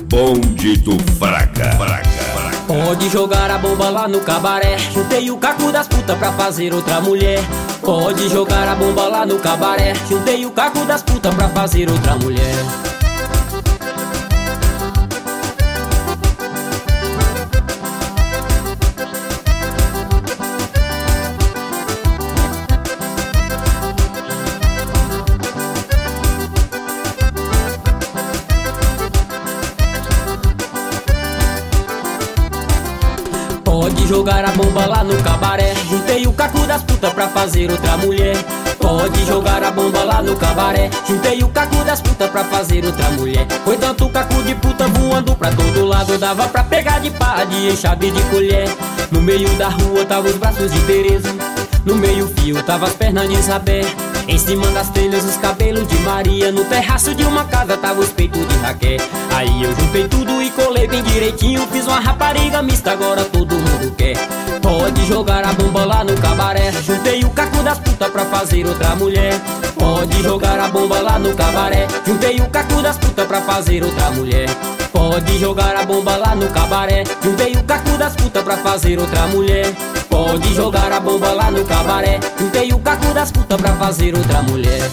Bonde do Fraca. Pode jogar a bomba lá no cabaré. Juntei o caco das putas pra fazer outra mulher. Pode jogar a bomba lá no cabaré. Juntei o caco das putas pra fazer outra mulher. Pode jogar a bomba lá no cabaré. Juntei o caco das putas pra fazer outra mulher. Pode jogar a bomba lá no cabaré. Juntei o caco das putas pra fazer outra mulher. Foi tanto caco de puta voando pra todo lado. Dava pra pegar de pá, de enxada e de colher. No meio da rua tava os braços de Tereza. No meio fio tava as pernas de Isabel. Em cima das telhas os cabelos de Maria. No terraço de uma casa tava os peitos de Raquel. Aí eu juntei tudo e colei bem direitinho. Fiz uma rapariga mista, agora todo mundo quer. Pode jogar a bomba lá no cabaré. Juntei o caco das putas pra fazer outra mulher. Pode jogar a bomba lá no cabaré. Juntei o caco das putas pra fazer outra mulher. Pode jogar a bomba lá no cabaré. Juntei o caco das putas pra fazer outra mulher. Pode jogar a bomba lá no cabaré. Juntei o caco das putas pra fazer outra mulher.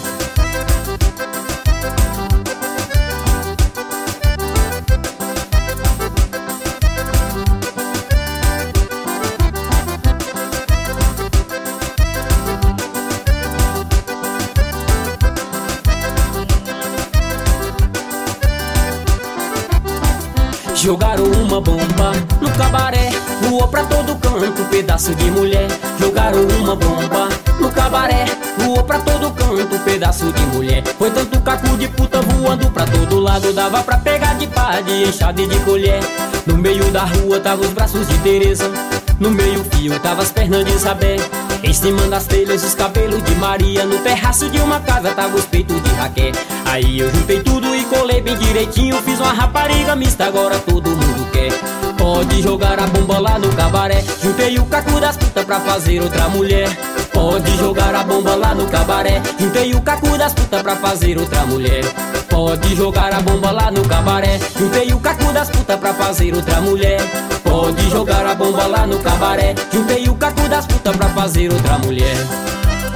Jogaram uma bomba no cabaré, voou pra todo canto, pedaço de mulher. Jogaram uma bomba no cabaré, voou pra todo canto, pedaço de mulher. Foi tanto caco de puta voando pra todo lado. Dava pra pegar de pá, de enxada e de colher. No meio da rua tava os braços de Tereza. No meio fio tava as pernas de Isabel. Em cima das telhas os cabelos de Maria. No terraço de uma casa tava os peitos de Raquel. Aí eu juntei tudo e colei bem direitinho. Fiz uma rapariga mista, agora todo mundo quer. Pode jogar a bomba lá no cabaré. Juntei o caco das putas pra fazer outra mulher. Pode jogar a bomba lá no cabaré. Juntei o caco das putas pra fazer outra mulher. Pode jogar a bomba lá no cabaré. Juntei o caco das putas pra fazer outra mulher. Pode jogar a bomba lá no cabaré. Juntei o caco das putas pra fazer outra mulher.